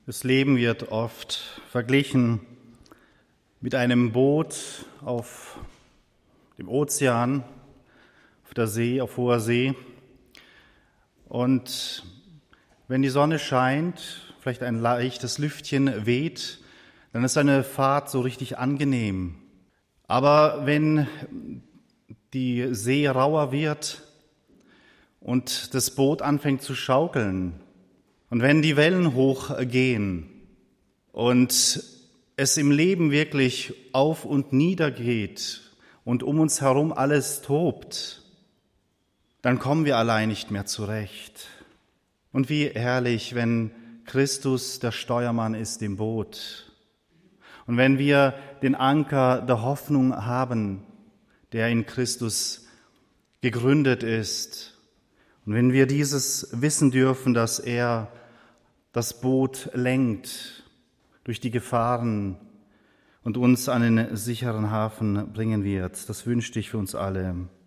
Das Leben wird oft verglichen mit einem Boot auf dem Ozean, auf der See, auf hoher See. Und wenn die Sonne scheint, vielleicht ein leichtes Lüftchen weht, dann ist eine Fahrt so richtig angenehm. Aber wenn die See rauer wird und das Boot anfängt zu schaukeln, und wenn die Wellen hochgehen und es im Leben wirklich auf und nieder geht und um uns herum alles tobt, dann kommen wir allein nicht mehr zurecht. Und wie herrlich, wenn Christus der Steuermann ist im Boot. Und wenn wir den Anker der Hoffnung haben, der in Christus gegründet ist. Und wenn wir dieses wissen dürfen, dass er das Boot lenkt durch die Gefahren und uns an einen sicheren Hafen bringen wird. Das wünschte ich für uns alle.